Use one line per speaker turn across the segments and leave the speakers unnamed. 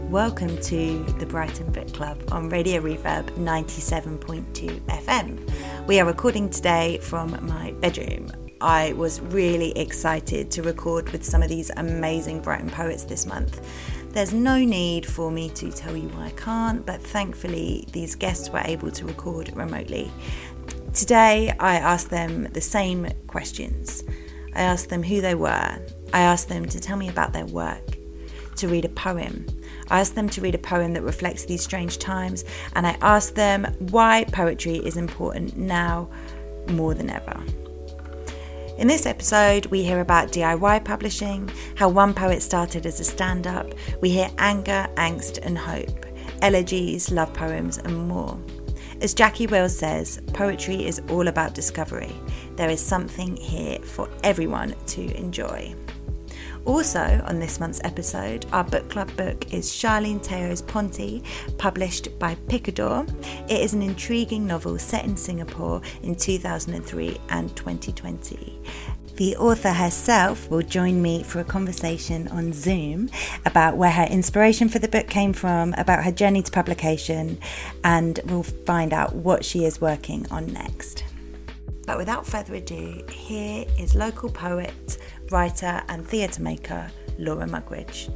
welcome to the Brighton Book Club on Radio Reverb 97.2 FM. We are recording today from my bedroom. I was really excited to record with some of these amazing Brighton poets this month. There's no need for me to tell you why I can't, but thankfully these guests were able to record remotely. Today I asked them the same questions. I asked them who they were. I asked them to tell me about their work, to read a poem. I asked them to read a poem that reflects these strange times, and I asked them why poetry is important now more than ever. In this episode, we hear about DIY publishing, how one poet started as a stand-up. We hear anger, angst and hope, elegies, love poems and more. As Jackie Wills says, poetry is all about discovery. There is something here for everyone to enjoy. Also, on this month's episode, our book club book is Charlene Teo's Ponte, published by Picador. It is an intriguing novel set in Singapore in 2003 and 2020. The author herself will join me for a conversation on Zoom about where her inspiration for the book came from, about her journey to publication, and we'll find out what she is working on next. But without further ado, here is local poet, writer and theatre maker Laura Mugridge.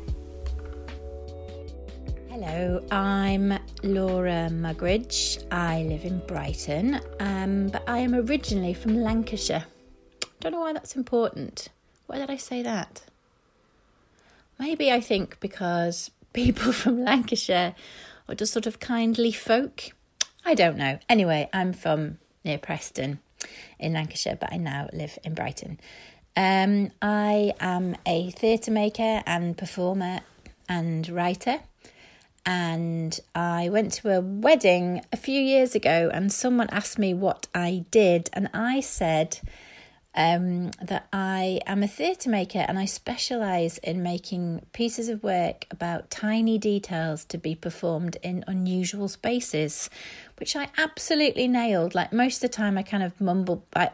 Hello, I'm Laura Mugridge. I live in Brighton, but I am originally from Lancashire. Don't know why that's important. Why did I say that? Maybe I think because people from Lancashire are just sort of kindly folk. I don't know. Anyway, I'm from near Preston in Lancashire, but I now live in Brighton. I am a theatre maker and performer and writer, and I went to a wedding a few years ago and someone asked me what I did, and I said that I am a theatre maker and I specialise in making pieces of work about tiny details to be performed in unusual spaces, which I absolutely nailed. Like most of the time I kind of mumble, I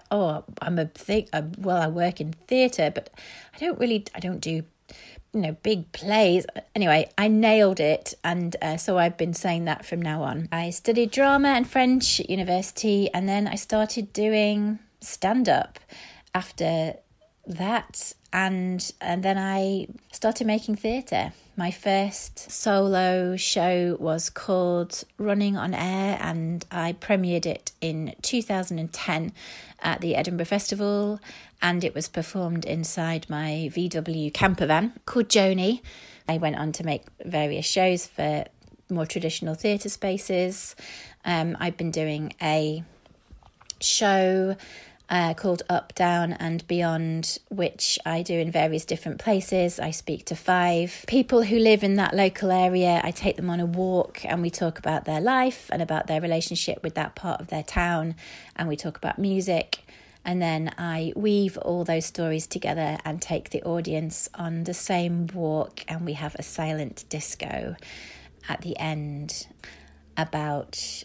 work in theatre, but I don't do, big plays. Anyway, I nailed it, and so I've been saying that from now on. I studied drama and French at university, and then I started doing stand-up after that, and then I started making theatre. My first solo show was called Running on Air, and I premiered it in 2010 at the Edinburgh Festival, and it was performed inside my VW camper van called Joni. I went on to make various shows for more traditional theatre spaces. I've been doing a show called Up, Down and Beyond, which I do in various different places. I speak to 5 people who live in that local area. I take them on a walk and we talk about their life and about their relationship with that part of their town, and we talk about music. And then I weave all those stories together and take the audience on the same walk, and we have a silent disco at the end about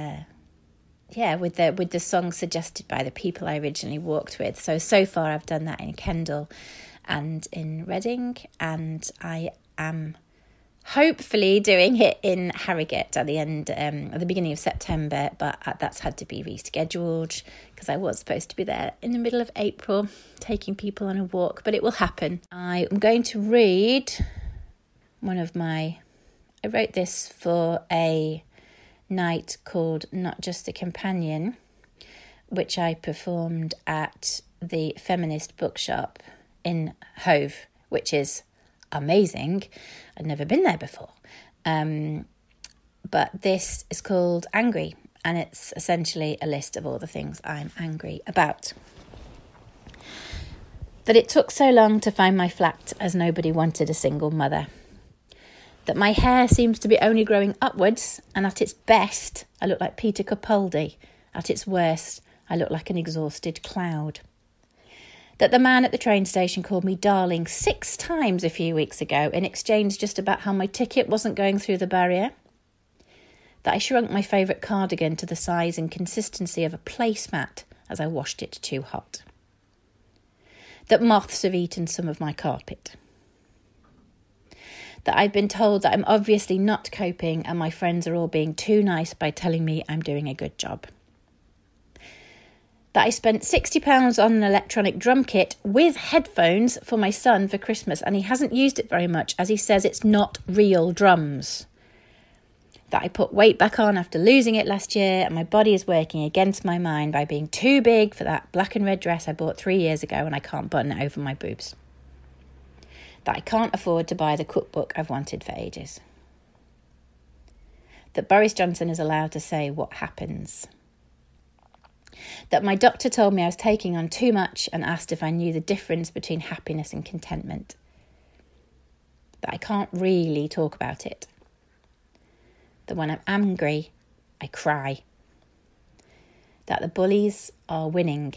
with the song suggested by the people I originally walked with. So far I've done that in Kendal and in Reading, and I am hopefully doing it in Harrogate at the beginning of September, but that's had to be rescheduled because I was supposed to be there in the middle of April taking people on a walk, but it will happen. I am going to read I wrote this for a night called Not Just a Companion, which I performed at the Feminist Bookshop in Hove, which is amazing. I'd never been there before. But this is called Angry, and it's essentially a list of all the things I'm angry about. That it took so long to find my flat as nobody wanted a single mother. That my hair seems to be only growing upwards, and at its best, I look like Peter Capaldi. At its worst, I look like an exhausted cloud. That the man at the train station called me darling 6 times a few weeks ago in exchange just about how my ticket wasn't going through the barrier. That I shrunk my favourite cardigan to the size and consistency of a placemat as I washed it too hot. That moths have eaten some of my carpet. That I've been told that I'm obviously not coping and my friends are all being too nice by telling me I'm doing a good job. That I spent £60 on an electronic drum kit with headphones for my son for Christmas and he hasn't used it very much as he says it's not real drums. That I put weight back on after losing it last year and my body is working against my mind by being too big for that black and red dress I bought 3 years ago and I can't button it over my boobs. That I can't afford to buy the cookbook I've wanted for ages. That Boris Johnson is allowed to say what happens. That my doctor told me I was taking on too much and asked if I knew the difference between happiness and contentment. That I can't really talk about it. That when I'm angry, I cry. That the bullies are winning.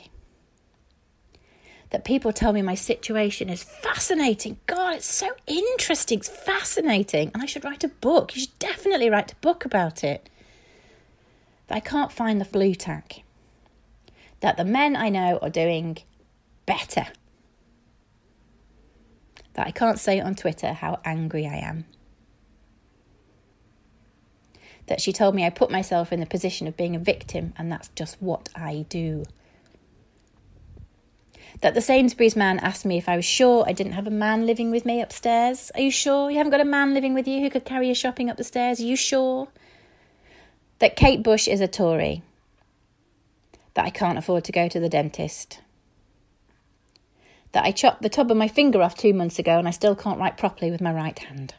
That people tell me my situation is fascinating. God, it's so interesting. It's fascinating. And I should write a book. You should definitely write a book about it. That I can't find the flu tack. That the men I know are doing better. That I can't say on Twitter how angry I am. That she told me I put myself in the position of being a victim and that's just what I do. That the Sainsbury's man asked me if I was sure I didn't have a man living with me upstairs. Are you sure you haven't got a man living with you who could carry your shopping up the stairs? Are you sure? That Kate Bush is a Tory. That I can't afford to go to the dentist. That I chopped the top of my finger off 2 months ago and I still can't write properly with my right hand.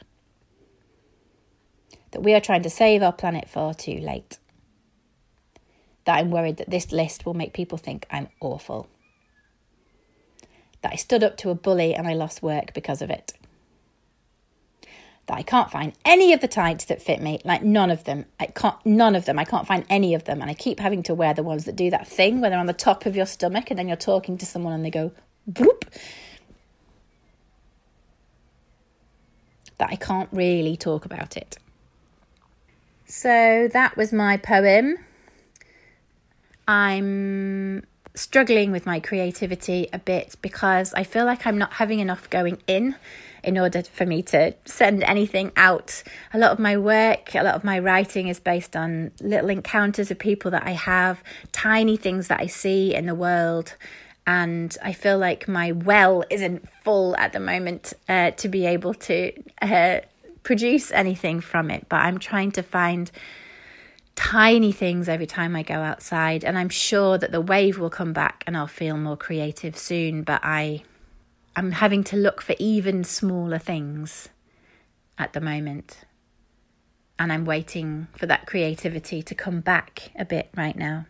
That we are trying to save our planet far too late. That I'm worried that this list will make people think I'm awful. That I stood up to a bully and I lost work because of it. That I can't find any of the tights that fit me, like none of them. I can't find any of them. And I keep having to wear the ones that do that thing where they're on the top of your stomach and then you're talking to someone and they go, bloop. That I can't really talk about it. So that was my poem. I'm struggling with my creativity a bit because I feel like I'm not having enough going in order for me to send anything out. A lot of my work, a lot of my writing is based on little encounters of people that I have, tiny things that I see in the world. And I feel like my well isn't full at the moment to be able to produce anything from it. But I'm trying to find tiny things every time I go outside. And I'm sure that the wave will come back and I'll feel more creative soon. But I'm having to look for even smaller things at the moment. And I'm waiting for that creativity to come back a bit right now.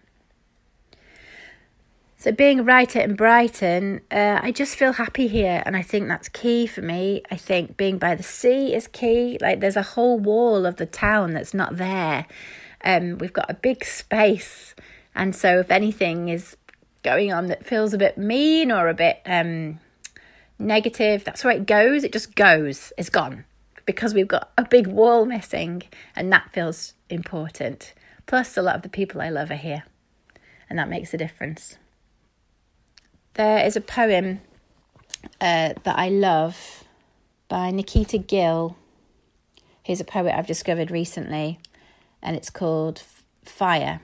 So being a writer in Brighton, I just feel happy here. And I think that's key for me. I think being by the sea is key. Like there's a whole wall of the town that's not there. We've got a big space. And so if anything is going on that feels a bit mean or a bit negative, that's where it goes. It just goes. It's gone. Because we've got a big wall missing. And that feels important. Plus a lot of the people I love are here. And that makes a difference. There is a poem that I love by Nikita Gill, who's a poet I've discovered recently, and it's called Fire.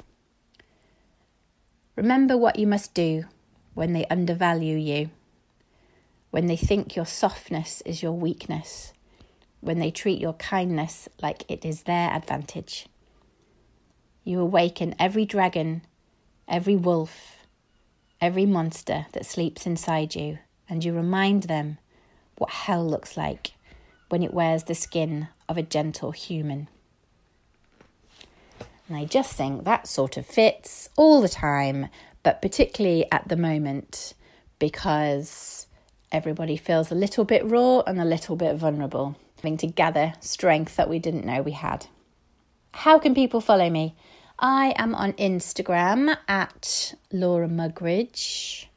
Remember what you must do when they undervalue you, when they think your softness is your weakness, when they treat your kindness like it is their advantage. You awaken every dragon, every wolf, every monster that sleeps inside you, and you remind them what hell looks like when it wears the skin of a gentle human. And I just think that sort of fits all the time, but particularly at the moment, because everybody feels a little bit raw and a little bit vulnerable, having to gather strength that we didn't know we had. How can people follow me? I am on Instagram at Laura Mugridge,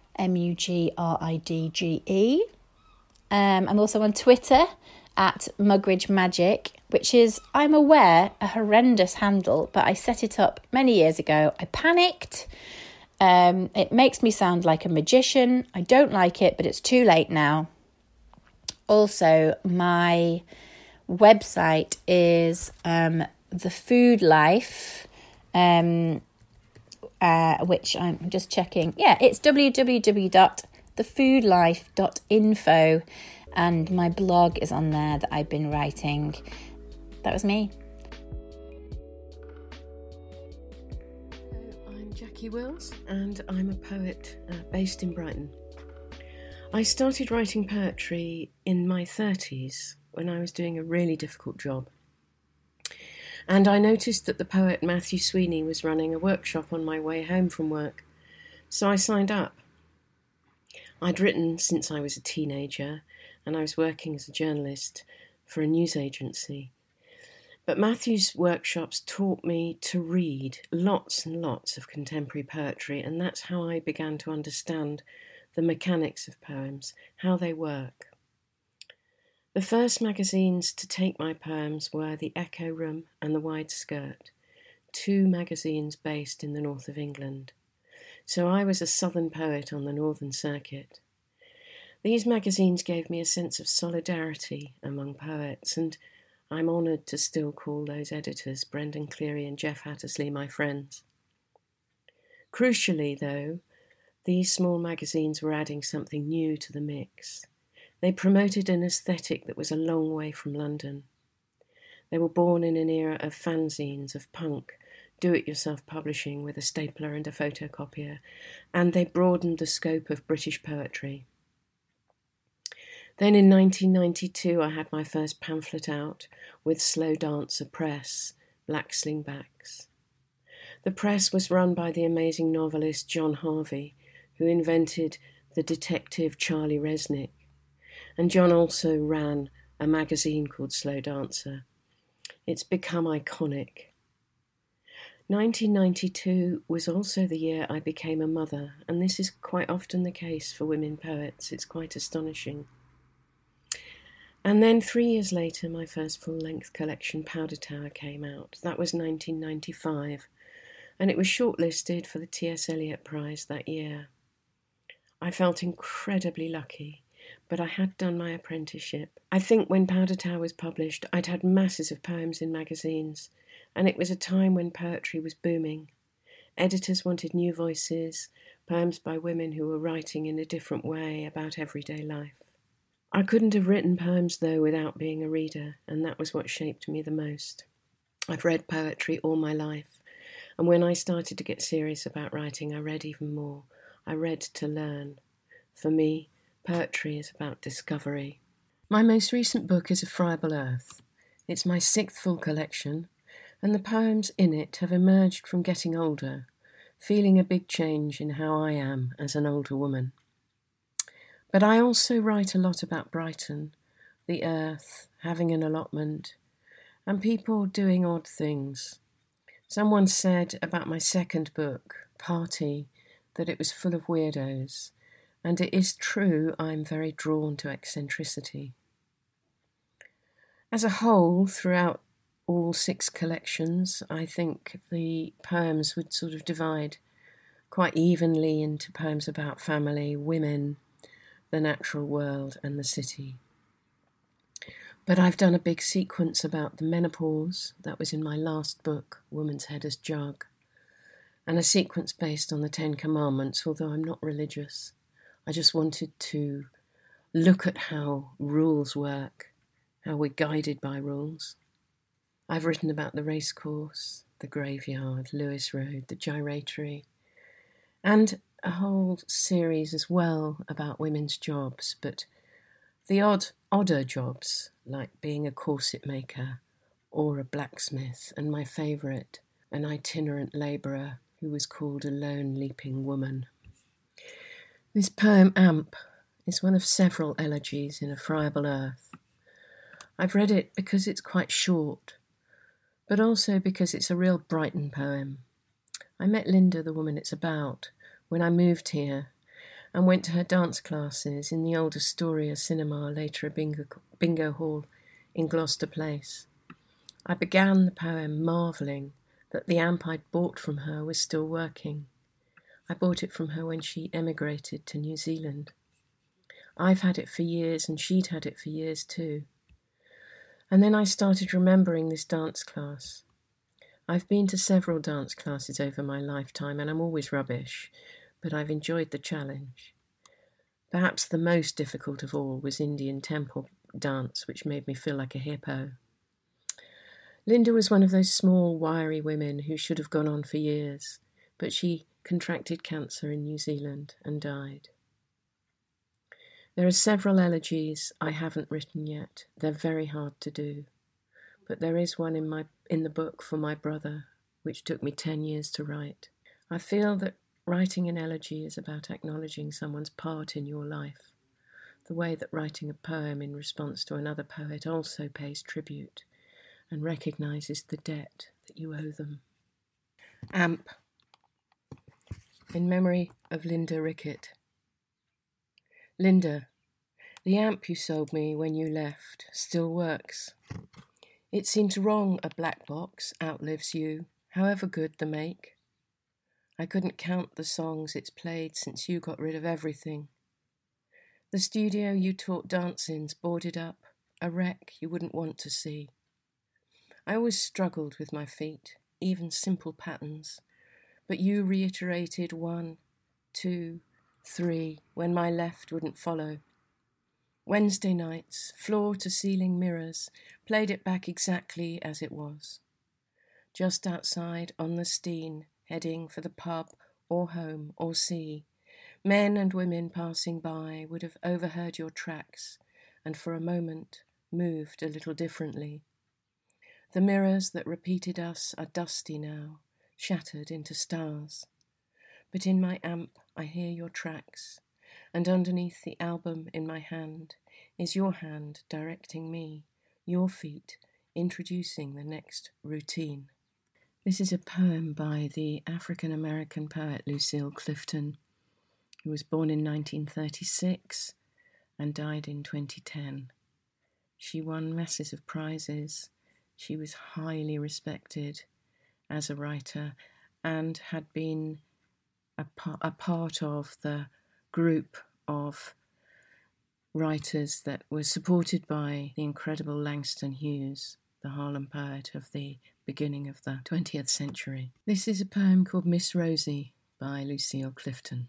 Mugridge. I'm also on Twitter at Mugridge Magic, which is, I'm aware, a horrendous handle, but I set it up many years ago. I panicked. It makes me sound like a magician. I don't like it, but it's too late now. also my website is The Food Life, which I'm just checking. Yeah, it's www.thefoodlife.info, and my blog is on there that I've been writing. That was me.
I'm Jackie Wills, and I'm a poet based in Brighton. I started writing poetry in my 30s when I was doing a really difficult job. And I noticed that the poet Matthew Sweeney was running a workshop on my way home from work, so I signed up. I'd written since I was a teenager, and I was working as a journalist for a news agency. But Matthew's workshops taught me to read lots and lots of contemporary poetry, and that's how I began to understand the mechanics of poems, how they work. The first magazines to take my poems were The Echo Room and The Wide Skirt, two magazines based in the north of England. So I was a southern poet on the northern circuit. These magazines gave me a sense of solidarity among poets, and I'm honoured to still call those editors, Brendan Cleary and Jeff Hattersley, my friends. Crucially, though, these small magazines were adding something new to the mix. They promoted an aesthetic that was a long way from London. They were born in an era of fanzines, of punk, do-it-yourself publishing with a stapler and a photocopier, and they broadened the scope of British poetry. Then in 1992 I had my first pamphlet out with Slow Dancer Press, Black Slingbacks. The press was run by the amazing novelist John Harvey, who invented the detective Charlie Resnick. And John also ran a magazine called Slow Dancer. It's become iconic. 1992 was also the year I became a mother, and this is quite often the case for women poets. It's quite astonishing. And then 3 years later, my first full-length collection, Powder Tower, came out. That was 1995, and it was shortlisted for the T.S. Eliot Prize that year. I felt incredibly lucky, but I had done my apprenticeship. I think when Powder Tower was published, I'd had masses of poems in magazines, and it was a time when poetry was booming. Editors wanted new voices, poems by women who were writing in a different way about everyday life. I couldn't have written poems, though, without being a reader, and that was what shaped me the most. I've read poetry all my life, and when I started to get serious about writing, I read even more. I read to learn. For me, poetry is about discovery. My most recent book is A Friable Earth. It's my 6th full collection, and the poems in it have emerged from getting older, feeling a big change in how I am as an older woman. But I also write a lot about Brighton, the earth, having an allotment, and people doing odd things. Someone said about my second book, Party, that it was full of weirdos, and it is true I'm very drawn to eccentricity. As a whole, throughout all 6 collections, I think the poems would sort of divide quite evenly into poems about family, women, the natural world and the city. But I've done a big sequence about the menopause, that was in my last book, Woman's Head as Jug, and a sequence based on the 10 Commandments, although I'm not religious. I just wanted to look at how rules work, how we're guided by rules. I've written about the racecourse, the graveyard, Lewis Road, the gyratory, and a whole series as well about women's jobs, but the odder jobs, like being a corset maker or a blacksmith, and my favourite, an itinerant labourer who was called a lone leaping woman. This poem, Amp, is one of several elegies in A Friable Earth. I've read it because it's quite short, but also because it's a real Brighton poem. I met Linda, the woman it's about, when I moved here, and went to her dance classes in the old Astoria Cinema, later a bingo hall in Gloucester Place. I began the poem marvelling that the amp I'd bought from her was still working. I bought it from her when she emigrated to New Zealand. I've had it for years and she'd had it for years too. And then I started remembering this dance class. I've been to several dance classes over my lifetime and I'm always rubbish, but I've enjoyed the challenge. Perhaps the most difficult of all was Indian temple dance, which made me feel like a hippo. Linda was one of those small, wiry women who should have gone on for years, but she contracted cancer in New Zealand and died. There are several elegies I haven't written yet. They're very hard to do. But there is one in the book for my brother, which took me 10 years to write. I feel that writing an elegy is about acknowledging someone's part in your life, the way that writing a poem in response to another poet also pays tribute and recognises the debt that you owe them. AMP. In memory of Linda Rickett. Linda, the amp you sold me when you left still works. It seems wrong a black box outlives you, however good the make. I couldn't count the songs it's played since you got rid of everything. The studio you taught dance-ins boarded up, a wreck you wouldn't want to see. I always struggled with my feet, even simple patterns, but you reiterated 1, 2, 3 when my left wouldn't follow. Wednesday nights, floor-to-ceiling mirrors, played it back exactly as it was. Just outside on the Steen, heading for the pub or home or sea, men and women passing by would have overheard your tracks and for a moment moved a little differently. The mirrors that repeated us are dusty now, shattered into stars. But in my amp I hear your tracks, and underneath the album in my hand is your hand directing me, your feet introducing the next routine. This is a poem by the African-American poet Lucille Clifton, who was born in 1936 and died in 2010. She won masses of prizes. She was highly respected as a writer and had been a part of the group of writers that was supported by the incredible Langston Hughes, the Harlem poet of the beginning of the 20th century. This is a poem called Miss Rosie by Lucille Clifton.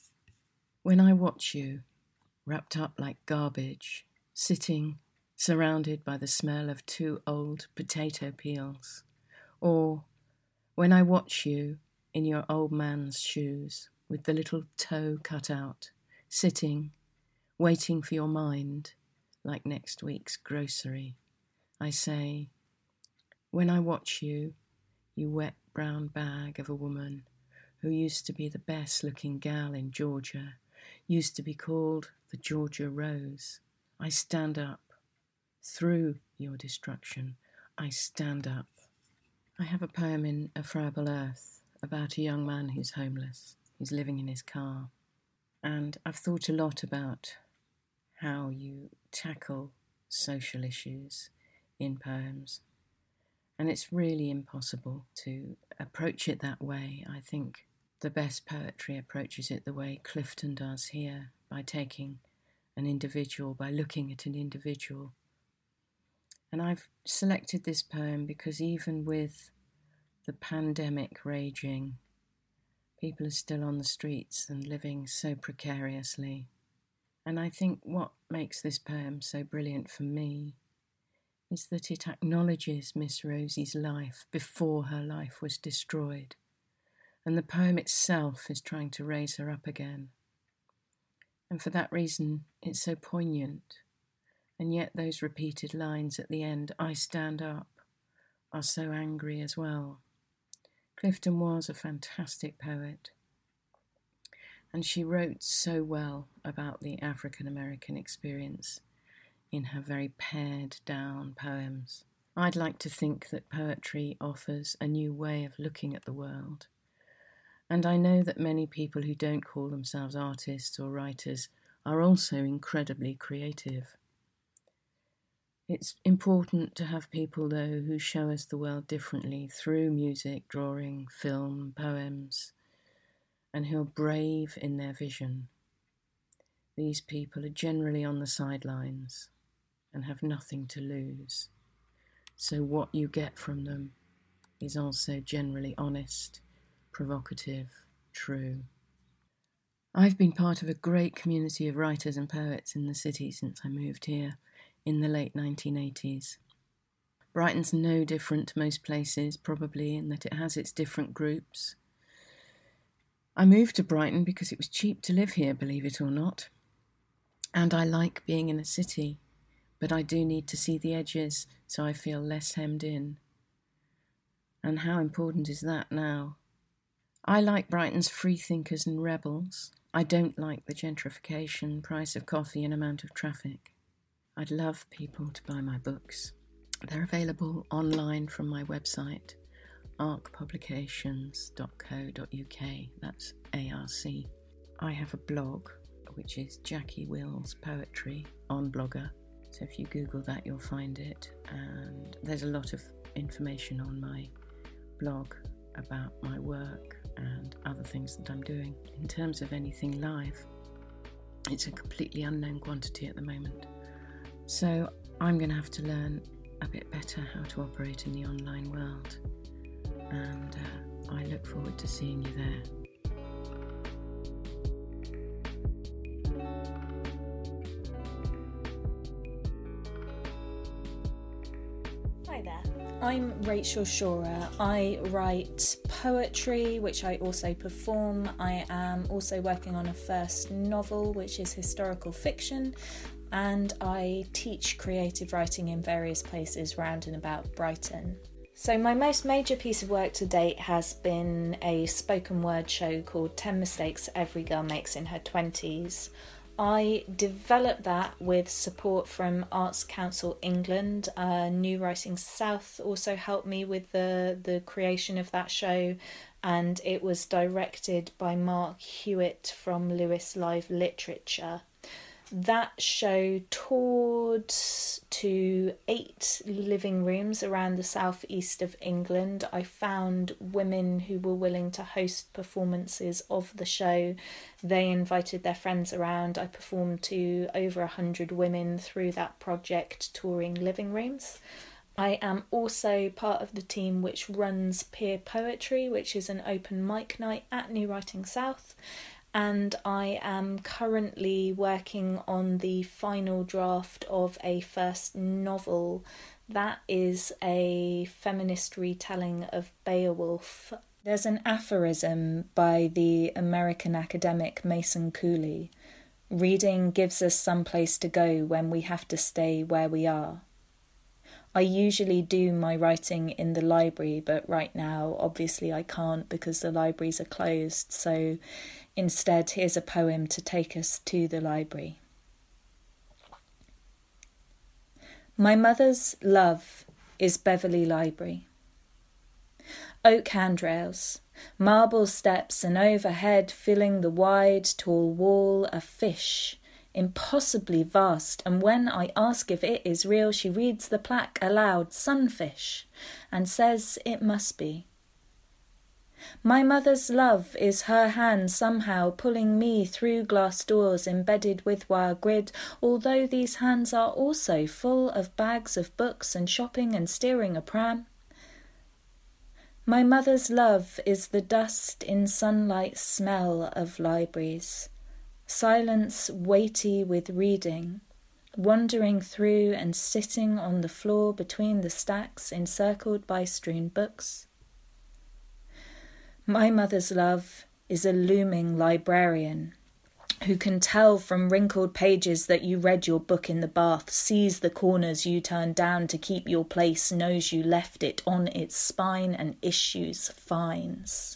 When I watch you, wrapped up like garbage, sitting surrounded by the smell of 2 old potato peels, or when I watch you in your old man's shoes with the little toe cut out, sitting, waiting for your mind like next week's grocery, I say, when I watch you, you wet brown bag of a woman who used to be the best looking gal in Georgia, used to be called the Georgia Rose, I stand up. Through your destruction, I stand up. I have a poem in A Friable Earth about a young man who's homeless. He's living in his car. And I've thought a lot about how you tackle social issues in poems. And it's really impossible to approach it that way. I think the best poetry approaches it the way Clifton does here, by taking an individual, by looking at an individual. And I've selected this poem because even with the pandemic raging, people are still on the streets and living so precariously. And I think what makes this poem so brilliant for me is that it acknowledges Miss Rosie's life before her life was destroyed. And the poem itself is trying to raise her up again. And for that reason, it's so poignant. And yet those repeated lines at the end, I stand up, are so angry as well. Clifton was a fantastic poet. And she wrote so well about the African-American experience in her very pared down poems. I'd like to think that poetry offers a new way of looking at the world. And I know that many people who don't call themselves artists or writers are also incredibly creative. It's important to have people, though, who show us the world differently through music, drawing, film, poems, and who are brave in their vision. these people are generally on the sidelines and have nothing to lose. So what you get from them is also generally honest, provocative, true. I've been part of a great community of writers and poets in the city since I moved here in the late 1980s. Brighton's no different to most places, probably, in that it has its different groups. I moved to Brighton because it was cheap to live here, believe it or not. And I like being in a city, but I do need to see the edges so I feel less hemmed in. And how important is that now? I like Brighton's free thinkers and rebels. I don't like the gentrification, price of coffee and amount of traffic. I'd love people to buy my books. They're available online from my website, arcpublications.co.uk. That's ARC. I have a blog, which is Jackie Wills Poetry on Blogger. So if you Google that, you'll find it. And there's a lot of information on my blog about my work and other things that I'm doing. In terms of anything live, it's a completely unknown quantity at the moment. So I'm going to have to learn a bit better how to operate in the online world. And I look forward to seeing you there.
Hi there, I'm Rachel Shorer. I write poetry, which I also perform. I am also working on a first novel, which is historical fiction, and I teach creative writing in various places round and about Brighton. So my most major piece of work to date has been a spoken word show called 10 Mistakes Every Girl Makes in Her 20s. I developed that with support from Arts Council England. New Writing South also helped me with the creation of that show, and it was directed by Mark Hewitt from Lewis Live Literature. That show toured to 8 living rooms around the southeast of England. I found women who were willing to host performances of the show. They invited their friends around. I performed to over 100 women through that project, touring living rooms. I am also part of the team which runs Peer Poetry, which is an open mic night at New Writing South. And I am currently working on the final draft of a first novel. That is a feminist retelling of Beowulf. There's an aphorism by the American academic Mason Cooley. Reading gives us some place to go when we have to stay where we are. I usually do my writing in the library, but right now, obviously I can't because the libraries are closed, so instead, here's a poem to take us to the library. My mother's love is Beverley Library. Oak handrails, marble steps, and overhead filling the wide, tall wall, a fish, impossibly vast, and when I ask if it is real, she reads the plaque aloud, sunfish, and says it must be. My mother's love is her hand somehow pulling me through glass doors embedded with wire grid, although these hands are also full of bags of books and shopping and steering a pram. My mother's love is the dust in sunlight smell of libraries, silence weighty with reading, wandering through and sitting on the floor between the stacks encircled by strewn books. My mother's love is a looming librarian who can tell from wrinkled pages that you read your book in the bath, sees the corners you turned down to keep your place, knows you left it on its spine and issues fines.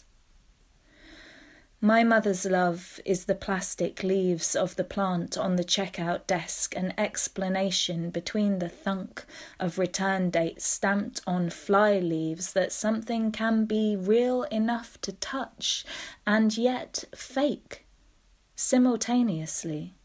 My mother's love is the plastic leaves of the plant on the checkout desk, an explanation between the thunk of return dates stamped on fly leaves that something can be real enough to touch and yet fake simultaneously.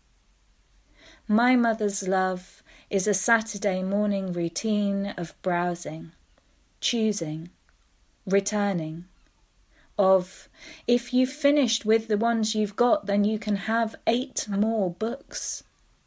My mother's love is a Saturday morning routine of browsing, choosing, returning,
of, if you've finished with the ones you've got, then you can have 8 more books.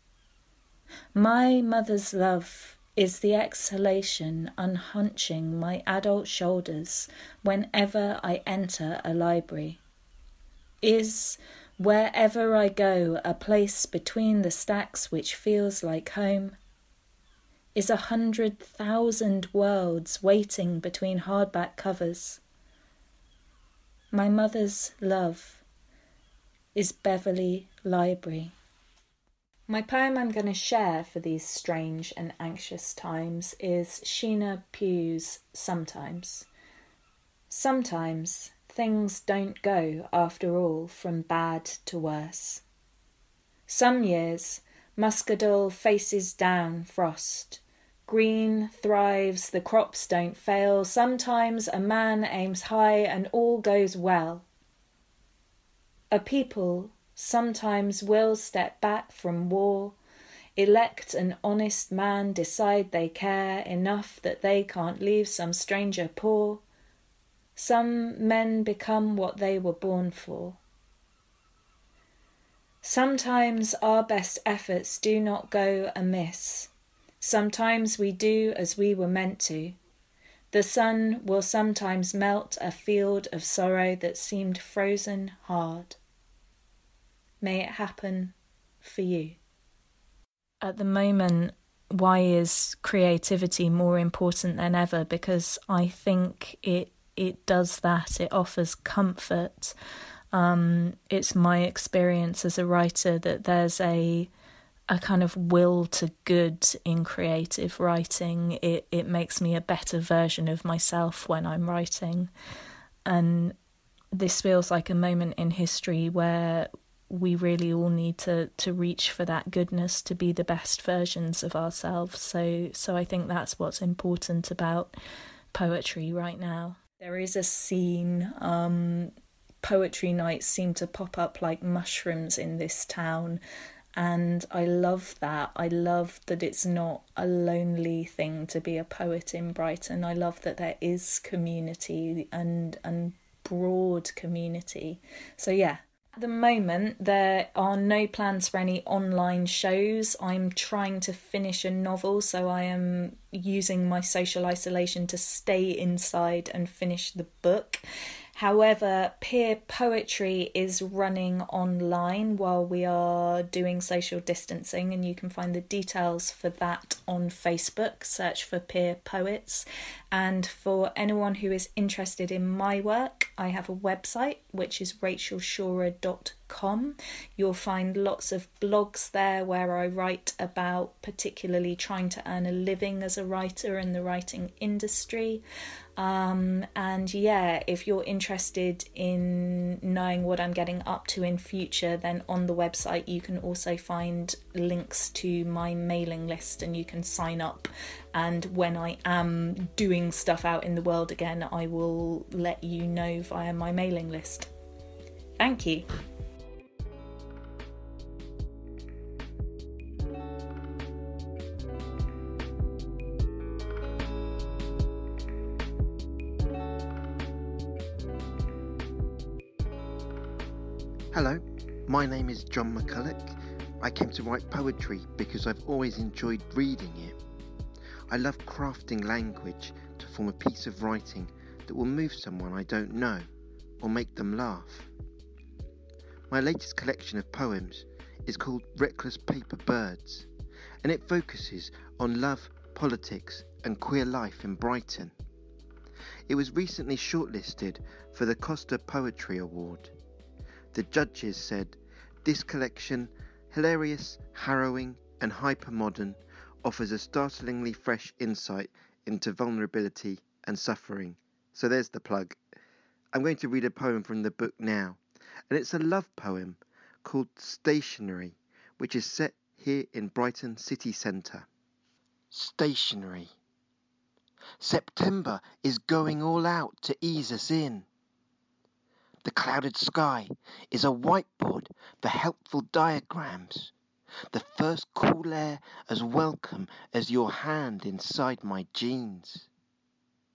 My mother's love is the exhalation unhunching my adult shoulders whenever I enter a library. Is, wherever I go, a place between the stacks which feels like home? Is 100,000 worlds waiting between hardback covers? My mother's love is Beverley Library. My poem I'm going to share for these strange and anxious times is Sheena Pugh's Sometimes. Sometimes things don't go, after all, from bad to worse. Some years, muscadel faces down frost. Green thrives, the crops don't fail. Sometimes a man aims high and all goes well. A people sometimes will step back from war, elect an honest man, decide they care enough that they can't leave some stranger poor. Some men become what they were born for. Sometimes our best efforts do not go amiss. Sometimes we do as we were meant to. The sun will sometimes melt a field of sorrow that seemed frozen hard. May it happen for you. At the moment, why is creativity more important than ever? Because I think it does that. It offers comfort. It's my experience as a writer that there's a kind of will to good in creative writing. It makes me a better version of myself when I'm writing. And this feels like a moment in history where we really all need to reach for that goodness, to be the best versions of ourselves. So I think that's what's important about poetry right now. There is a scene, poetry nights seem to pop up like mushrooms in this town, and I love that. I love that it's not a lonely thing to be a poet in Brighton. I love that there is community and broad community. So yeah. At the moment, there are no plans for any online shows. I'm trying to finish a novel, so I am using my social isolation to stay inside and finish the book. However, Peer Poetry is running online while we are doing social distancing, and you can find the details for that on Facebook. Search for Peer Poets. And for anyone who is interested in my work, I have a website, which is rachelshorer.com. You'll find lots of blogs there where I write about particularly trying to earn a living as a writer in the writing industry. And yeah, if you're interested in knowing what I'm getting up to in future, then on the website you can also find links to my mailing list and you can sign up. And when I am doing stuff out in the world again, I will let you know via my mailing list. Thank you.
Hello, my name is John McCulloch. I came to write poetry because I've always enjoyed reading it. I love crafting language to form a piece of writing that will move someone I don't know or make them laugh. My latest collection of poems is called Reckless Paper Birds, and it focuses on love, politics and queer life in Brighton. It was recently shortlisted for the Costa Poetry Award. The judges said, "This collection, hilarious, harrowing and hyper-modern, offers a startlingly fresh insight into vulnerability and suffering." So there's the plug. I'm going to read a poem from the book now, and it's a love poem called Stationery, which is set here in Brighton city centre. Stationery. September is going all out to ease us in. The clouded sky is a whiteboard for helpful diagrams. The first cool air as welcome as your hand inside my jeans.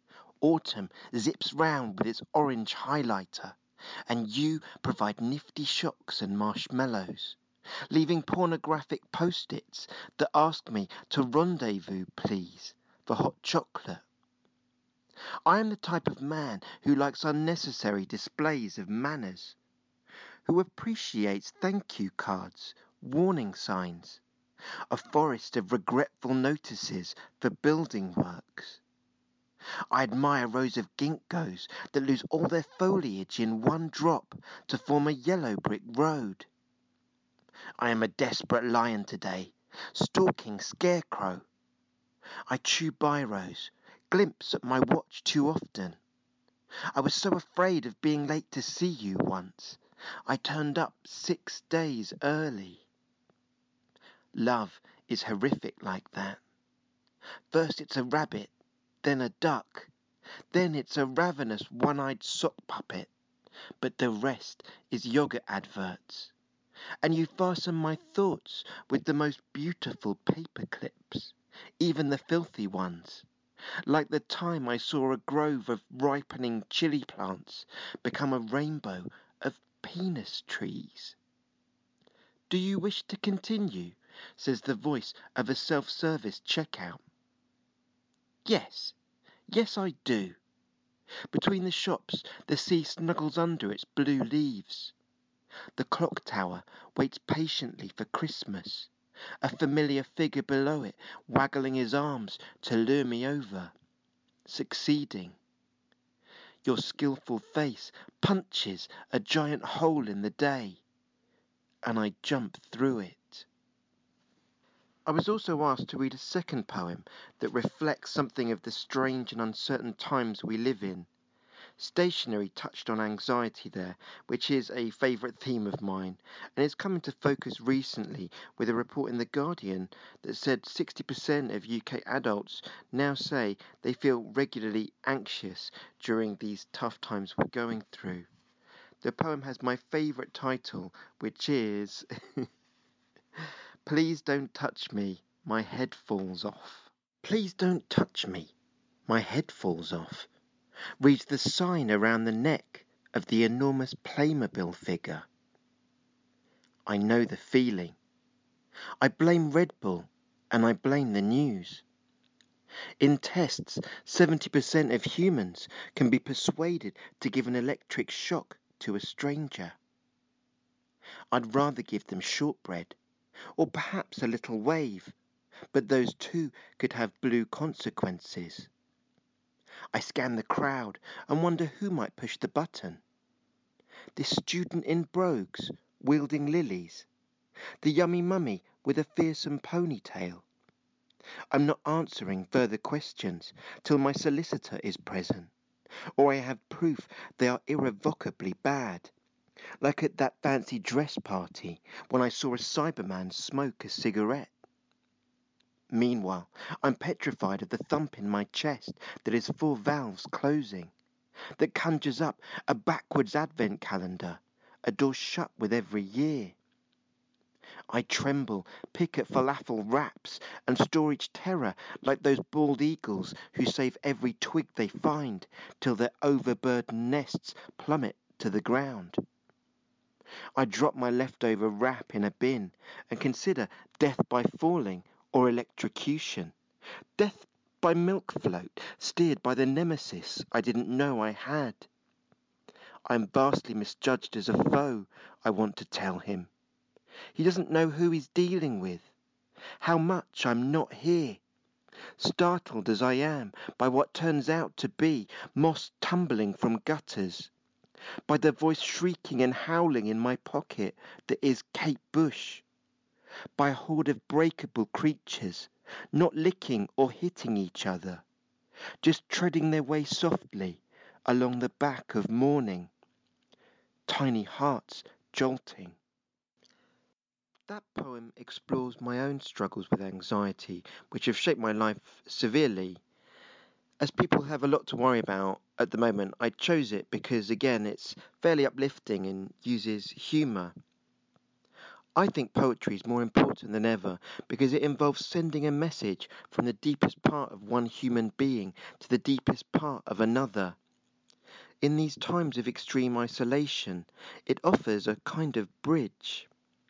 Autumn zips round with its orange highlighter, and you provide nifty shocks and marshmallows, leaving pornographic post-its that ask me to rendezvous, please, for hot chocolate. I am the type of man who likes unnecessary displays of manners, who appreciates thank you cards, warning signs, a forest of regretful notices for building works. I admire rows of ginkgos that lose all their foliage in one drop to form a yellow brick road. I am a desperate lion today, stalking scarecrow. I chew biros, glimpse at my watch too often. I was so afraid of being late to see you once, I turned up 6 days early. Love is horrific like that. First it's a rabbit, then a duck, then it's a ravenous one-eyed sock puppet, but the rest is yogurt adverts. And you fasten my thoughts with the most beautiful paper clips, even the filthy ones, like the time I saw a grove of ripening chili plants become a rainbow of penis trees. Do you wish to continue? Says the voice of a self-service checkout. Yes, I do. Between the shops, the sea snuggles under its blue leaves. The clock tower waits patiently for Christmas, a familiar figure below it waggling his arms to lure me over, succeeding. Your skillful face punches a giant hole in the day, and I jump through it. I was also asked to read a second poem that reflects something of the strange and uncertain times we live in. Stationery touched on anxiety there, which is a favourite theme of mine, and it's come into focus recently with a report in The Guardian that said 60% of UK adults now say they feel regularly anxious during these tough times we're going through. The poem has my favourite title, which is Please don't touch me, my head falls off. Please don't touch me, my head falls off, reads the sign around the neck of the enormous Playmobil figure. I know the feeling. I blame Red Bull and I blame the news. In tests, 70% of humans can be persuaded to give an electric shock to a stranger. I'd rather give them shortbread, or perhaps a little wave, but those too could have blue consequences. I scan the crowd and wonder who might push the button. This student in brogues, wielding lilies, the yummy mummy with a fearsome ponytail. I'm not answering further questions till my solicitor is present, or I have proof they are irrevocably bad. Like at that fancy dress party when I saw a Cyberman smoke a cigarette. Meanwhile, I'm petrified of the thump in my chest that is 4 valves closing, that conjures up a backwards advent calendar, a door shut with every year. I tremble, pick at falafel wraps, and store each terror like those bald eagles who save every twig they find till their overburdened nests plummet to the ground. I drop my leftover wrap in a bin and consider death by falling or electrocution, death by milk float steered by the nemesis I didn't know I had. I am vastly misjudged as a foe, I want to tell him. He doesn't know who he's dealing with, how much I'm not here, startled as I am by what turns out to be moss tumbling from gutters, by the voice shrieking and howling in my pocket that is Kate Bush, by a horde of breakable creatures, not licking or hitting each other, just treading their way softly along the back of morning, tiny hearts jolting. That poem explores my own struggles with anxiety, which have shaped my life severely. As people have a lot to worry about at the moment, I chose it because, again, it's fairly uplifting and uses humour. I think poetry is more important than ever because it involves sending a message from the deepest part of one human being to the deepest part of another. In these times of extreme isolation, it offers a kind of bridge.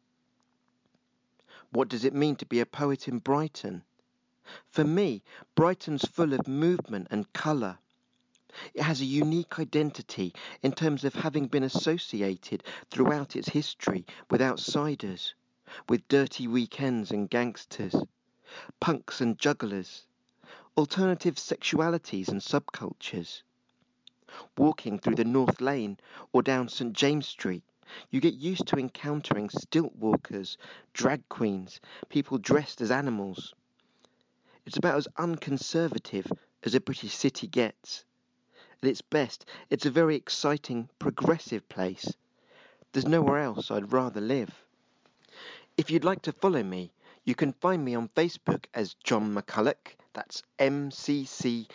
What does it mean to be a poet in Brighton? For me, Brighton's full of movement and colour. It has a unique identity in terms of having been associated throughout its history with outsiders, with dirty weekends and gangsters, punks and jugglers, alternative sexualities and subcultures. Walking through the North Lane or down St James Street, you get used to encountering stilt walkers, drag queens, people dressed as animals. It's about as unconservative as a British city gets. At its best, it's a very exciting, progressive place. There's nowhere else I'd rather live. If you'd like to follow me, you can find me on Facebook as John McCulloch, that's MCCULLOUGH,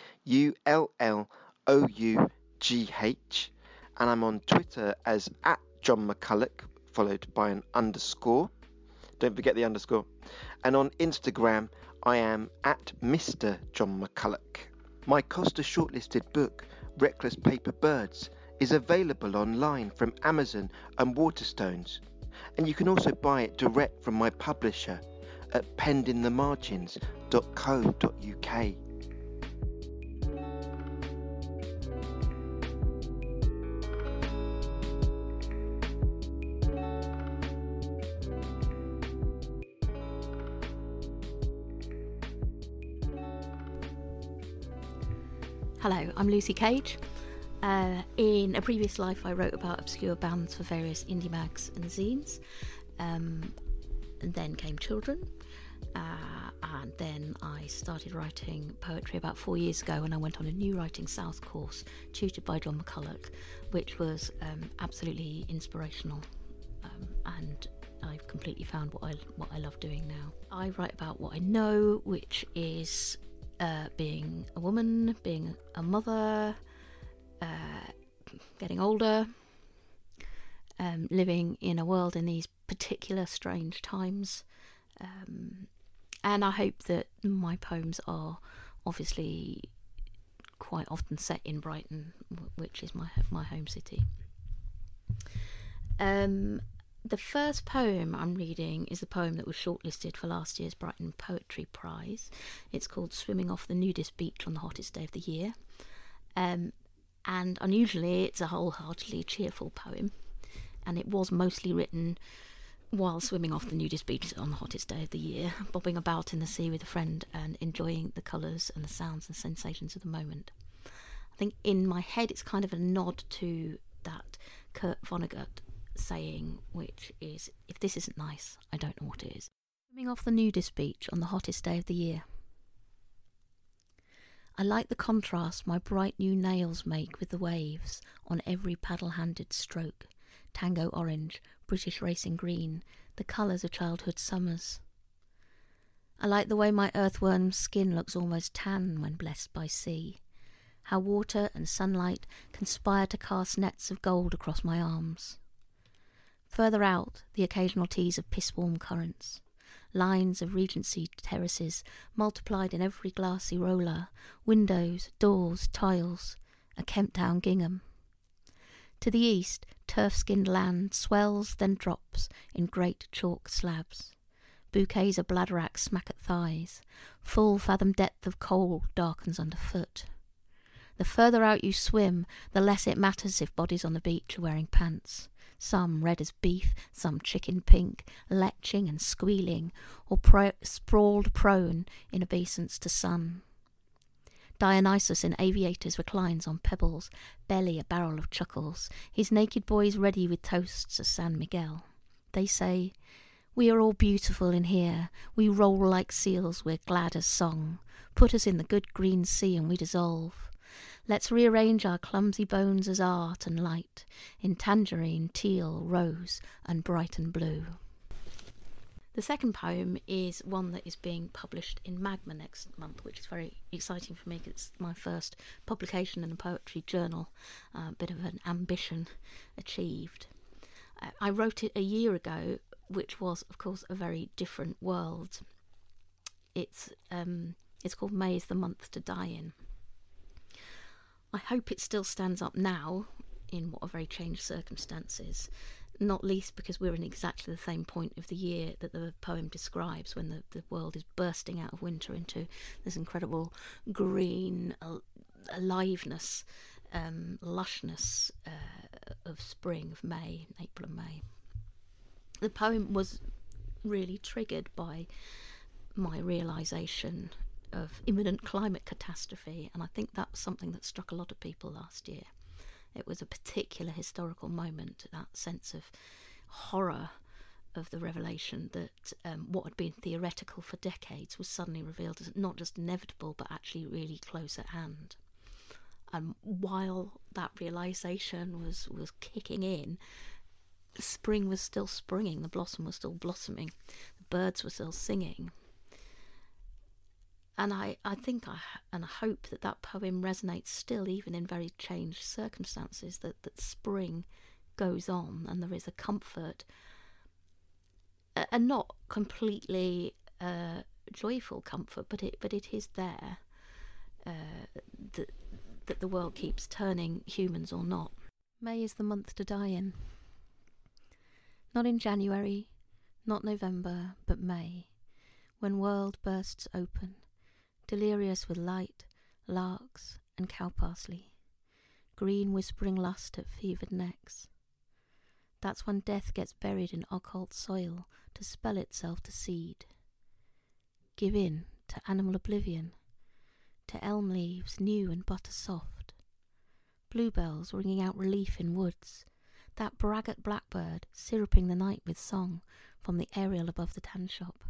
and I'm on Twitter as @JohnMcCulloch, followed by an underscore. Don't forget the underscore. And on Instagram, I am @Mr. John McCulloch. My Costa shortlisted book, Reckless Paper Birds, is available online from Amazon and Waterstones, and you can also buy it direct from my publisher at pennedinthemargins.co.uk.
Hello, I'm Lucy Cage. In a previous life I wrote about obscure bands for various indie mags and zines, and then came children, and then I started writing poetry about 4 years ago when I went on a New Writing South course tutored by John McCulloch, which was absolutely inspirational, and I've completely found what I love doing now. I write about what I know, which is being a woman, being a mother, getting older, living in a world in these particular strange times, and I hope that my poems are obviously quite often set in Brighton, which is my home city. The first poem I'm reading is a poem that was shortlisted for last year's Brighton Poetry Prize. It's called Swimming Off the Nudist Beach on the Hottest Day of the Year. And unusually it's a wholeheartedly cheerful poem, and it was mostly written while swimming off the nudist beach on the hottest day of the year, bobbing about in the sea with a friend and enjoying the colours and the sounds and sensations of the moment. I think in my head it's kind of a nod to that Kurt Vonnegut saying, which is, if this isn't nice, I don't know what is. Swimming off the nudist beach on the hottest day of the year. I like the contrast my bright new nails make with the waves on every paddle-handed stroke. Tango orange, British racing green, the colours of childhood summers. I like the way my earthworm skin looks almost tan when blessed by sea. How water and sunlight conspire to cast nets of gold across my arms. Further out, the occasional tease of piss-warm currents. Lines of Regency terraces multiplied in every glassy roller, windows, doors, tiles, a Kemp Town gingham. To the east, turf-skinned land swells, then drops in great chalk slabs. Bouquets of bladderwrack smack at thighs. Full fathom depth of coal darkens underfoot. The further out you swim, the less it matters if bodies on the beach are wearing pants. Some red as beef, some chicken pink, leching and squealing, or sprawled prone in obeisance to sun. Dionysus in aviators reclines on pebbles, belly a barrel of chuckles, his naked boys ready with toasts of San Miguel. They say, "We are all beautiful in here, we roll like seals, we're glad as song. Put us in the good green sea and we dissolve. Let's rearrange our clumsy bones as art and light, in tangerine, teal, rose, and bright and blue." The second poem is one that is being published in Magma next month, which is very exciting for me because it's my first publication in a poetry journal, a bit of an ambition achieved. I wrote it a year ago
which was, of course, a very different world. It's called May is the Month to Die In. I hope it still stands up now in what are very changed circumstances, not least because we're in exactly the same point of the year that the poem describes, when the world is bursting out of winter into this incredible green aliveness, lushness of spring, of May, April and May. The poem was really triggered by my realisation of imminent climate catastrophe, and I think that was something that struck a lot of people last year. It was a particular historical moment, that sense of horror of the revelation that what had been theoretical for decades was suddenly revealed as not just inevitable but actually really close at hand. And while that realisation was kicking in, spring was still springing, the blossom was still blossoming, the birds were still singing. And I think and I hope that poem resonates still, even in very changed circumstances, that spring goes on and there is a comfort, and not completely joyful comfort, but it is there, that the world keeps turning, humans or not. May is the month to die in. Not in January, not November, but May, when world bursts open, delirious with light, larks and cow parsley, green whispering lust at fevered necks. That's when death gets buried in occult soil to spell itself to seed. Give in to animal oblivion, to elm leaves new and butter soft, bluebells ringing out relief in woods, that braggart blackbird syruping the night with song from the aerial above the tan shop.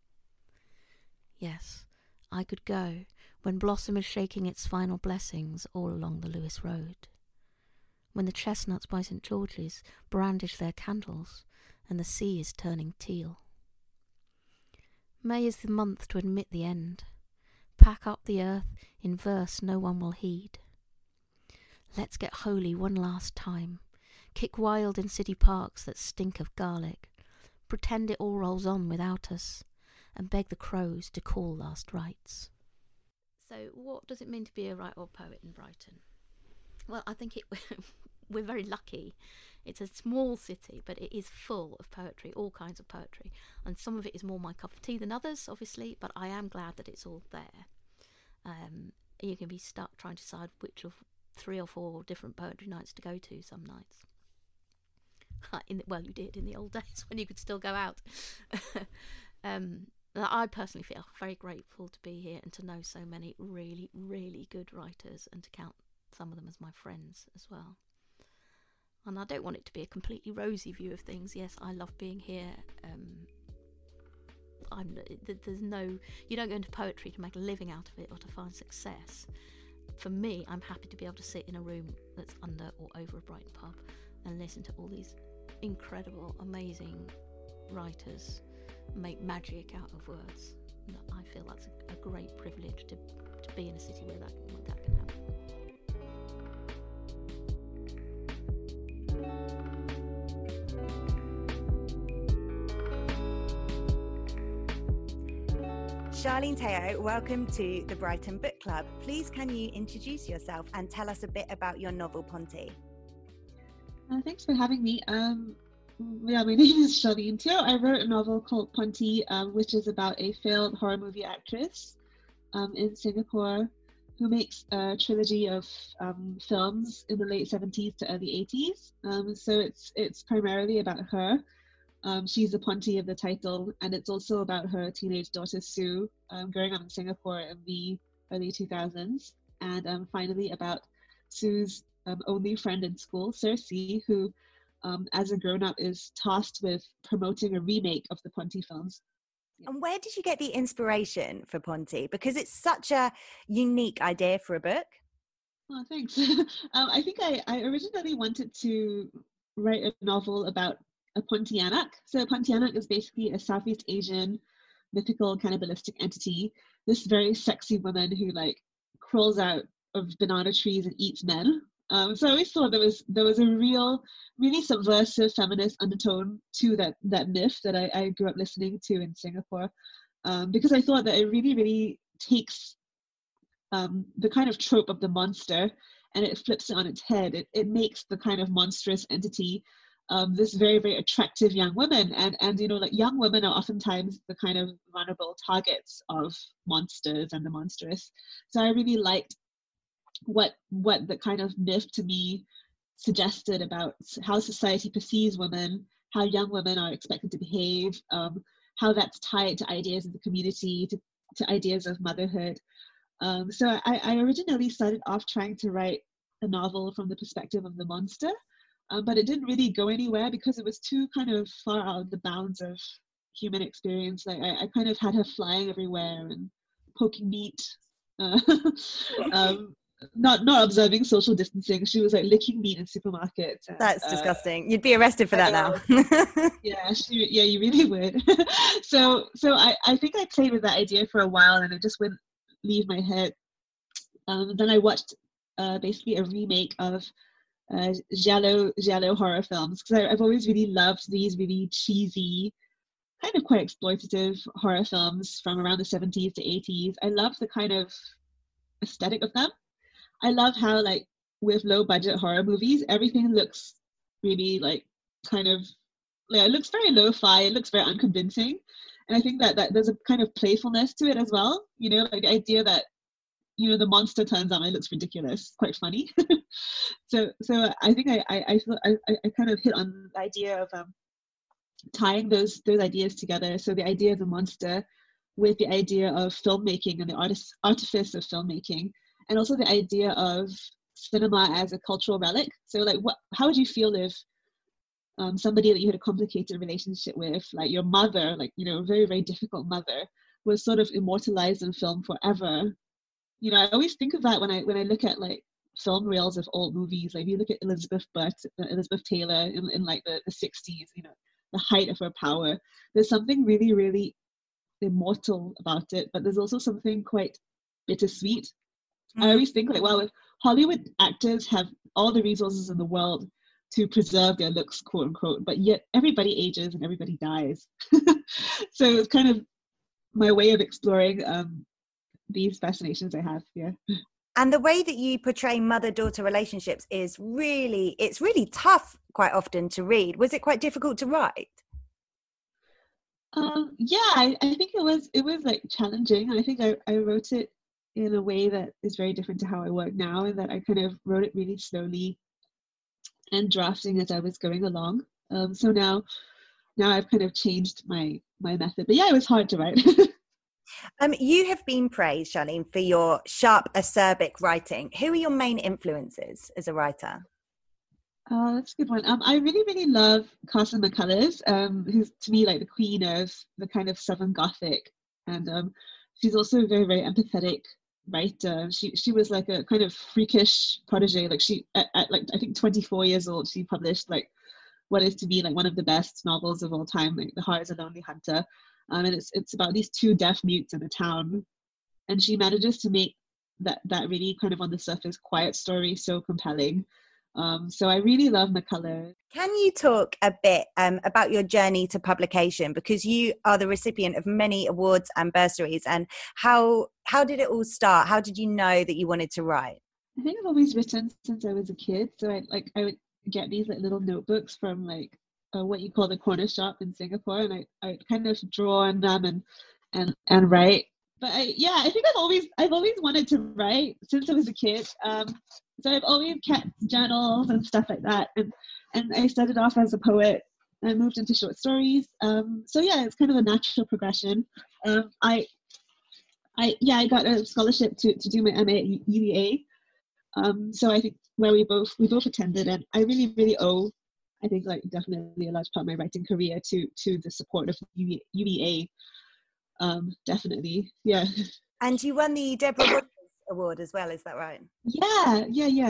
Yes, I could go when blossom is shaking its final blessings all along the Lewis Road, when the chestnuts by St. George's brandish their candles and the sea is turning teal. May is the month to admit the end, pack up the earth in verse no one will heed. Let's get holy one last time, kick wild in city parks that stink of garlic, pretend it all rolls on without us, and beg the crows to call last rites. So what does it mean to be a writer or poet in Brighton? Well, I think we're very lucky. It's a small city, but it is full of poetry, all kinds of poetry. And some of it is more my cup of tea than others, obviously, but I am glad that it's all there. You can be stuck trying to decide which of 3 or 4 different poetry nights to go to some nights. Well, you did in the old days when you could still go out. I personally feel very grateful to be here and to know so many really, really good writers, and to count some of them as my friends as well. And I don't want it to be a completely rosy view of things. Yes, I love being here. There's no, you don't go into poetry to make a living out of it or to find success. For me, I'm happy to be able to sit in a room that's under or over a Brighton pub and listen to all these incredible, amazing writers make magic out of words. I feel that's a great privilege to be in a city where that can happen.
Charlene Teo, welcome to the Brighton Book Club. Please can you introduce yourself and tell us a bit about your novel Ponty?
Thanks for having me. My name is Charlene Teo. I wrote a novel called Ponty, which is about a failed horror movie actress in Singapore who makes a trilogy of films in the late 70s to early 80s. So it's primarily about her. She's the Ponty of the title, and it's also about her teenage daughter Sue growing up in Singapore in the early 2000s, and finally about Sue's only friend in school, Cersei, who as a grown-up is tasked with promoting a remake of the Ponty films.
And where did you get the inspiration for Ponty? Because it's such a unique idea for a book.
Oh, thanks. I think I originally wanted to write a novel about a Pontianak. So Pontianak is basically a Southeast Asian mythical cannibalistic entity. This very sexy woman who crawls out of banana trees and eats men. So I always thought there was a really subversive feminist undertone to that myth that I grew up listening to in Singapore, because I thought that it really, really takes the kind of trope of the monster and it flips it on its head. It makes the kind of monstrous entity this very, very attractive young woman. And like young women are oftentimes the kind of vulnerable targets of monsters and the monstrous. So I really liked what the kind of myth to me suggested about how society perceives women, how young women are expected to behave, how that's tied to ideas of the community, to ideas of motherhood. So I originally started off trying to write a novel from the perspective of the monster, but it didn't really go anywhere because it was too kind of far out of the bounds of human experience. Like I kind of had her flying everywhere and poking meat, not observing social distancing. She was like licking meat in supermarkets. And,
that's disgusting. You'd be arrested for that now.
Yeah, you really would. So I think I played with that idea for a while and it just wouldn't leave my head. Then I watched basically a remake of giallo horror films, because I've always really loved these really cheesy, kind of quite exploitative horror films from around the 70s to 80s. I love the kind of aesthetic of them. I love how, like, with low budget horror movies, everything looks really like kind of, yeah, it looks very lo-fi, it looks very unconvincing. And I think that there's a kind of playfulness to it as well, like the idea that, the monster turns out and it looks ridiculous, quite funny. So I think I kind of hit on the idea of tying those ideas together. So the idea of the monster with the idea of filmmaking and the artifice of filmmaking, and also the idea of cinema as a cultural relic. So like, how would you feel if somebody that you had a complicated relationship with, like your mother, like, a very, very difficult mother, was sort of immortalized in film forever? I always think of that when I look at like film reels of old movies. Like, if you look at Elizabeth Taylor in like the 60s, the height of her power, there's something really, really immortal about it, but there's also something quite bittersweet. I always think like, wow, if Hollywood actors have all the resources in the world to preserve their looks, quote unquote, but yet everybody ages and everybody dies. So it's kind of my way of exploring these fascinations I have. Yeah.
And the way that you portray mother-daughter relationships it's really tough quite often to read. Was it quite difficult to write?
Yeah, I think it was like challenging. I think I wrote it in a way that is very different to how I work now, and that I kind of wrote it really slowly and drafting as I was going along. So now I've kind of changed my method. But yeah, it was hard to write.
You have been praised, Charlene, for your sharp, acerbic writing. Who are your main influences as a writer?
That's a good one. I really, really love Carson McCullers, who's to me like the queen of the kind of Southern Gothic. And she's also a very, very empathetic writer. She was like a kind of freakish protege. Like she, at like, I think 24 years old, she published like what is to be like one of the best novels of all time, like The Heart is a Lonely Hunter. And it's about these two deaf mutes in a town. And she manages to make that really kind of on the surface quiet story so compelling. So I really love McCullers.
Can you talk a bit about your journey to publication? Because you are the recipient of many awards and bursaries. And how did it all start? How did you know that you wanted to write?
I think I've always written since I was a kid. So I would get these like little notebooks from like what you call the corner shop in Singapore, and I kind of draw on them and write. But I think I've always wanted to write since I was a kid. So I've always kept journals and stuff like that. And I started off as a poet and moved into short stories. So yeah, it's kind of a natural progression. I got a scholarship to do my MA at UEA. So I think where we both attended, and I really, really owe, I think, like definitely a large part of my writing career to the support of UEA. Definitely, yeah.
And you won the Deborah Rogers Award as well, is that right?
Yeah.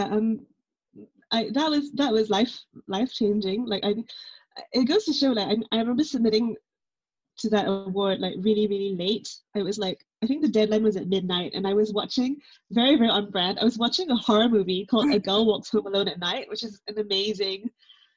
That was life changing. Like it goes to show, like I remember submitting to that award like really, really late. I was like I think the deadline was at midnight, and I was watching, very, very on brand, I was watching a horror movie called A Girl Walks Home Alone at Night, which is an amazing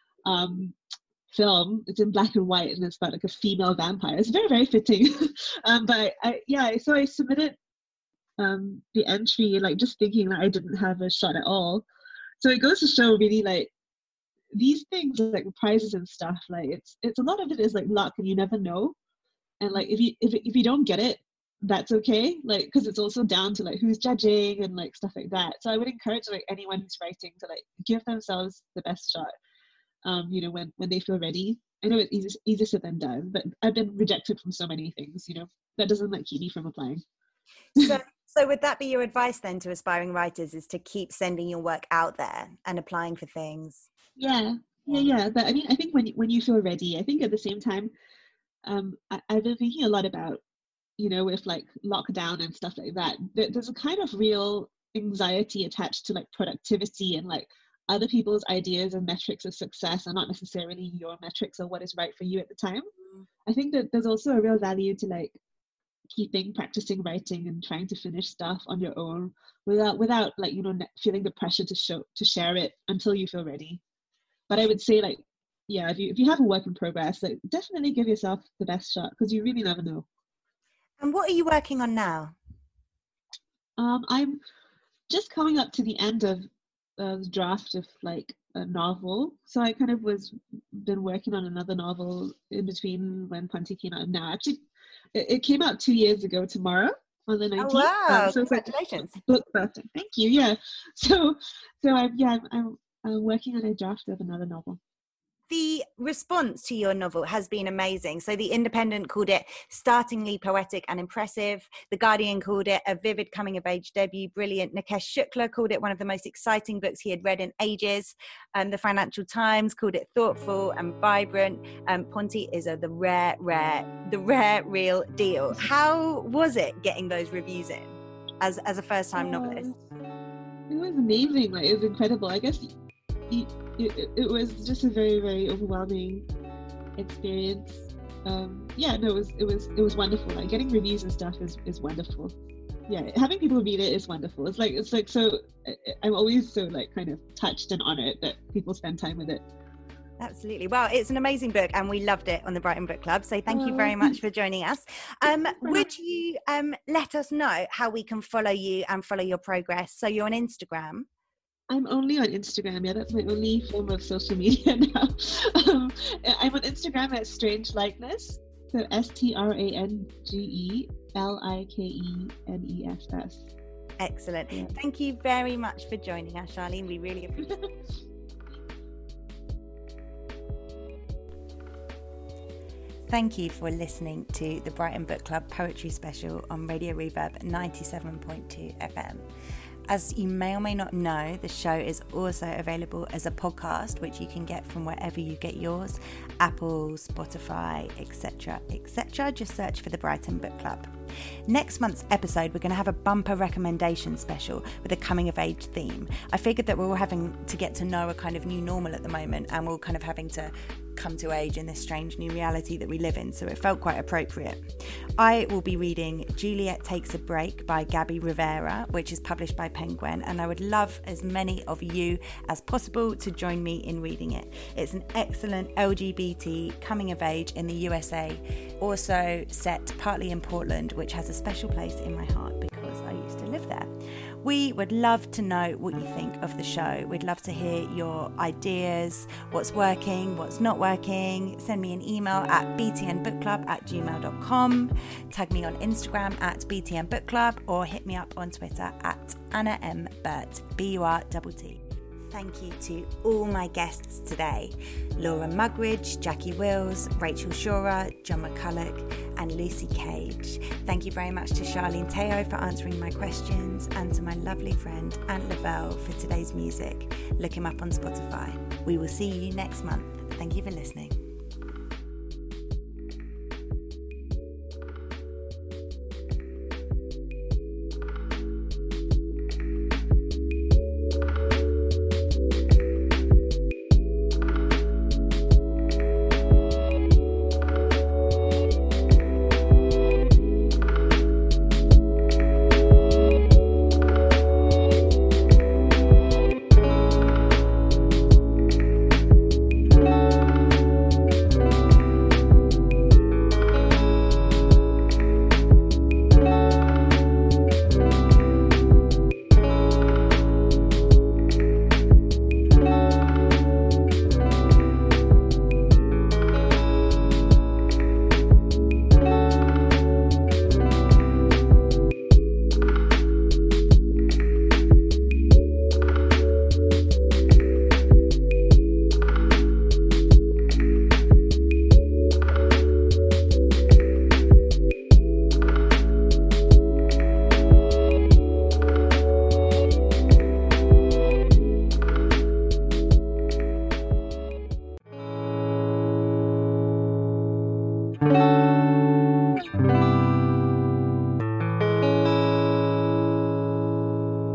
film. It's in black and white, and it's about like a female vampire. It's very, very fitting. But so I submitted the entry, like just thinking that I didn't have a shot at all. So it goes to show really like these things, like prizes and stuff, like it's a lot of it is like luck, and you never know. And like if you don't get it, that's okay, like because it's also down to like who's judging and like stuff like that. So I would encourage like anyone who's writing to like give themselves the best shot, when they feel ready. I know it's easier said than done, but I've been rejected from so many things, that doesn't like keep me from applying.
So would that be your advice then to aspiring writers, is to keep sending your work out there and applying for things?
Yeah. But I mean, I think when you feel ready, I think at the same time, I've been thinking a lot about, with like lockdown and stuff like that, there's a kind of real anxiety attached to like productivity and like other people's ideas and metrics of success are not necessarily your metrics or what is right for you at the time. I think that there's also a real value to like practicing writing and trying to finish stuff on your own without like, feeling the pressure to share it until you feel ready. But I would say like, yeah, if you have a work in progress, like definitely give yourself the best shot, because you really never know.
And what are you working on now?
I'm just coming up to the end of the draft of like a novel. So I kind of been working on another novel in between when Punty came out and now. Actually, it came out 2 years ago tomorrow on the 19th.
Oh, wow.
So
Congratulations.
It's like book birthday. Thank you. Yeah. So I'm working on a draft of another novel.
The response to your novel has been amazing. So The Independent called it startlingly poetic and impressive. The Guardian called it a vivid coming-of-age debut. Brilliant. Nikesh Shukla called it one of the most exciting books he had read in ages. The Financial Times called it thoughtful and vibrant. Ponti is the rare real deal. How was it getting those reviews in as a first-time novelist?
It was amazing. Like, it was incredible. I guess it was just a very, very overwhelming experience. It was wonderful. Like getting reviews and stuff is wonderful. Yeah, having people read it is wonderful. It's like so. I'm always so like kind of touched and honored that people spend time with it.
Absolutely. Well, it's an amazing book and we loved it on the Brighton Book Club. So thank you very much for joining us. Would you let us know how we can follow you and follow your progress? So you're on Instagram.
I'm only on Instagram. Yeah, that's my only form of social media now. I'm on Instagram at Strange Likeness. So StrangeLikeNess.
Excellent.
Yeah.
Thank you very much for joining us, Charlene. We really appreciate it. Thank you for listening to the Brighton Book Club Poetry Special on Radio Reverb 97.2 FM. As you may or may not know, the show is also available as a podcast, which you can get from wherever you get yours, Apple, Spotify, etc., etc. Just search for the Brighton Book Club. Next month's episode, we're going to have a bumper recommendation special with a coming of age theme. I figured that we're all having to get to know a kind of new normal at the moment, and we're all kind of having to come to age in this strange new reality that we live in, so it felt quite appropriate. I will be reading Juliet Takes a Break by Gabby Rivera, which is published by Penguin, and I would love as many of you as possible to join me in reading it. It's an excellent LGBT coming of age in the USA, also set partly in Portland, which has a special place in my heart because I used to live there. We would love to know what you think of the show. We'd love to hear your ideas, what's working, what's not working. Send me an email at btnbookclub@gmail.com. Tag me on Instagram at btnbookclub or hit me up on Twitter at Anna M. Burt, BURTT. Thank you to all my guests today: Laura Mugridge, Jackie Wills, Rachel Shora, John McCulloch and Lucy Cage. Thank you very much to Charlene Teo for answering my questions, and to my lovely friend Ant Lavelle for today's music. Look him up on Spotify. We will see you next month. Thank you for listening.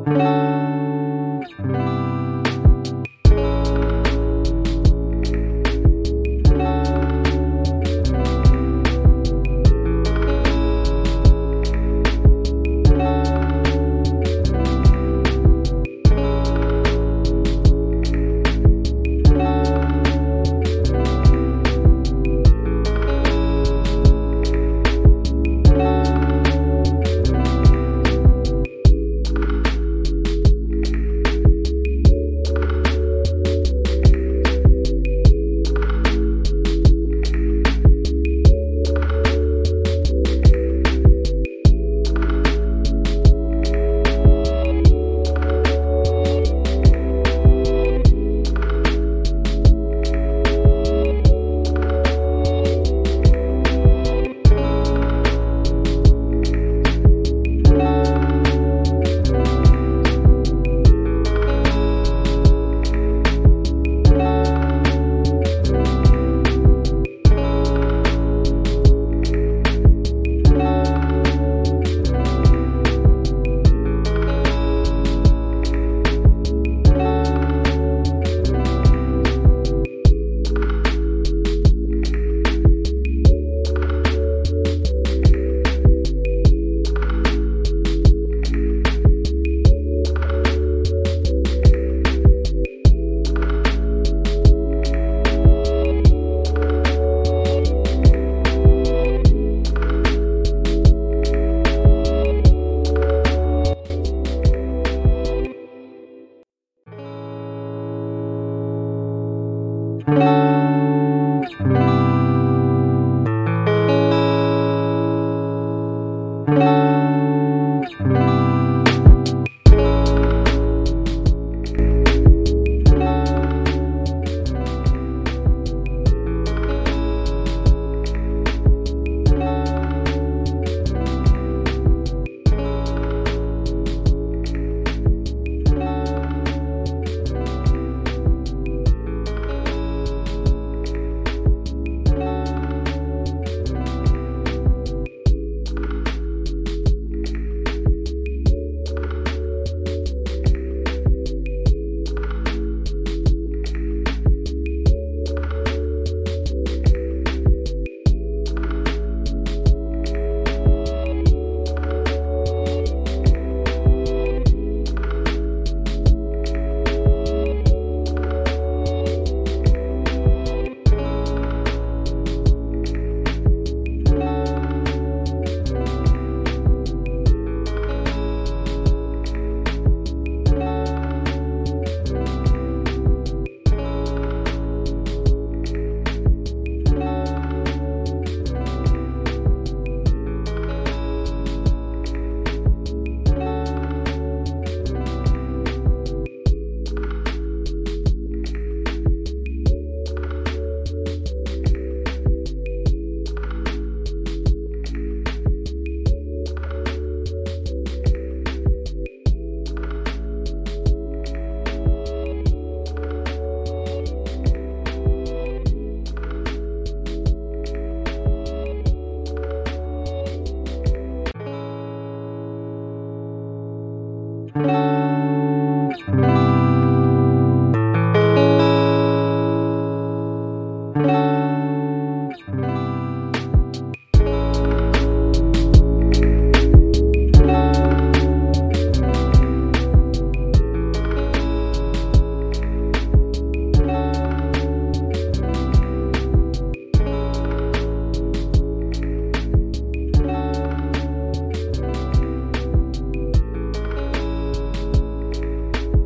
Bye.